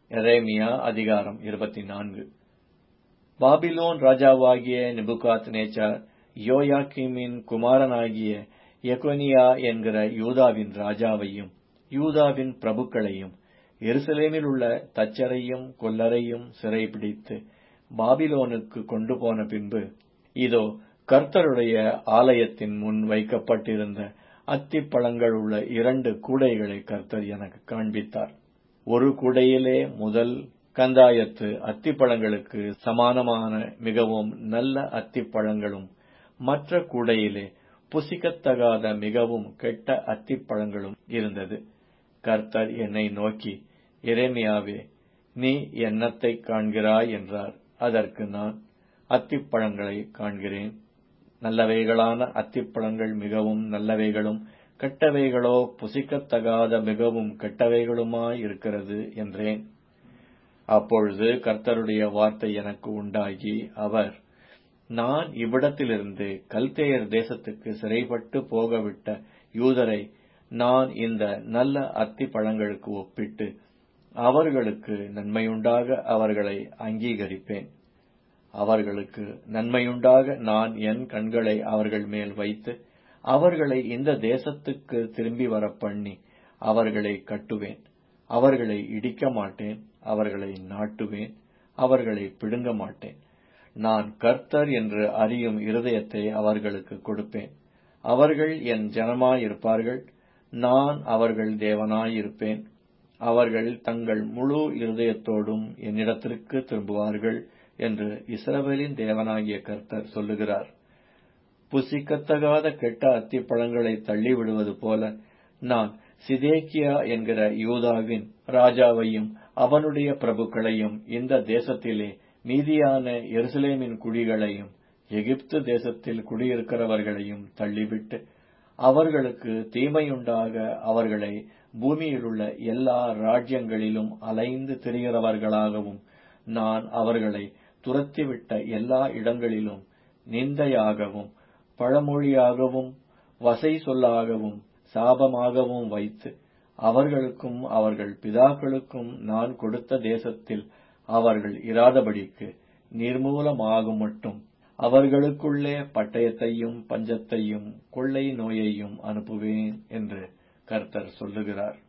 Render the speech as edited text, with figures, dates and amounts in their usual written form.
எரேமியா அதிகாரம் 24. பாபிலோன் ராஜாவாகிய நேபுகாத்நேச்சார் யோயாக்கீமின் குமாரனாகிய எகொனியா என்கிற யூதாவின் ராஜாவையும் யூதாவின் பிரபுக்களையும் எருசலேமில் உள்ள தச்சரையும் கொல்லரையும் சிறைபிடித்து பாபிலோனுக்கு கொண்டு போன பின்பு, இதோ, கர்த்தருடைய ஆலயத்தின் முன் வைக்கப்பட்டிருந்த அத்திப்பழங்கள் உள்ள 2 கூடைகளை கர்த்தர் எனக்கு காண்பித்தார். ஒரு கூடையிலே முதல் கந்தாயத்து அத்திப்பழங்களுக்கு சமானமான மிகவும் நல்ல அத்திப்பழங்களும், மற்ற கூடையிலே புசிக்கத்தகாத மிகவும் கெட்ட அத்திப்பழங்களும் இருந்தது. கர்த்தர் என்னை நோக்கி, எரேமியாவே, நீ என்னத்தைக் காண்கிறாய் என்றார். அதற்கு நான், அத்திப்பழங்களை காண்கிறேன். நல்லவைகளான அத்திப்பழங்கள் மிகவும் நல்லவைகளும், கெட்டவைகளோ புசிக்கத்தகாத மிகவும் கெட்டவைகளுமாயிருக்கிறது என்றேன். அப்பொழுது கர்த்தருடைய வார்த்தை எனக்கு உண்டாகி, அவர், நான் இவ்விடத்திலிருந்து கல்தேயர் தேசத்துக்கு சிறைப்பட்டு போகவிட்ட யூதரை நான் இந்த நல்ல அத்திப்பழங்களுக்கு ஒப்பிட்டு, அவர்களுக்கு நன்மையுண்டாக அவர்களை அங்கீகரிப்பேன். அவர்களுக்கு நன்மையுண்டாக நான் என் கண்களை அவர்கள் மேல் வைத்து, அவர்களை இந்த தேசத்துக்கு திரும்பி வரப்பண்ணி, அவர்களை கட்டுவேன். அவர்களை இடிக்க மாட்டேன், அவர்களை நாட்டுவேன், அவர்களை பிடுங்க மாட்டேன். நான் கர்த்தர் என்று அறியும் இருதயத்தை அவர்களுக்கு கொடுப்பேன். அவர்கள் என் ஜனமாயிருப்பார்கள், நான் அவர்கள் தேவனாயிருப்பேன். அவர்கள் தங்கள் முழு இருதயத்தோடும் என்னிடத்திற்கு திரும்புவார்கள் என்று இஸ்ரவேலின் தேவனாகிய கர்த்தர் சொல்லுகிறார். புசிக்கத்தகாத கெட்ட அத்திப்பழங்களை தள்ளிவிடுவது போல, நான் சிதேக்கியா என்கிற யூதாவின் ராஜாவையும் அவனுடைய பிரபுக்களையும் இந்த தேசத்திலே மீதியான எருசலேமின் குடிகளையும் எகிப்து தேசத்தில் குடியிருக்கிறவர்களையும் தள்ளிவிட்டு, அவர்களுக்கு தீமையுண்டாக அவர்களை பூமியிலுள்ள எல்லா ராஜ்யங்களிலும் அலைந்து திரிகிறவர்களாகவும், நான் அவர்களை துரத்திவிட்ட எல்லா இடங்களிலும் நிந்தையாகவும் பழமொழியாகவும் வசை சொல்லாகவும் சாபமாகவும் வைத்து, அவர்களுக்கும் அவர்கள் பிதாக்களுக்கும் நான் கொடுத்த தேசத்தில் அவர்கள் இராதபடிக்கு நிர்மூலமாகும் மட்டும் அவர்களுக்குள்ளே பட்டயத்தையும் பஞ்சத்தையும் கொள்ளை நோயையும் அனுப்புவேன் என்று கர்த்தர் சொல்லுகிறார்.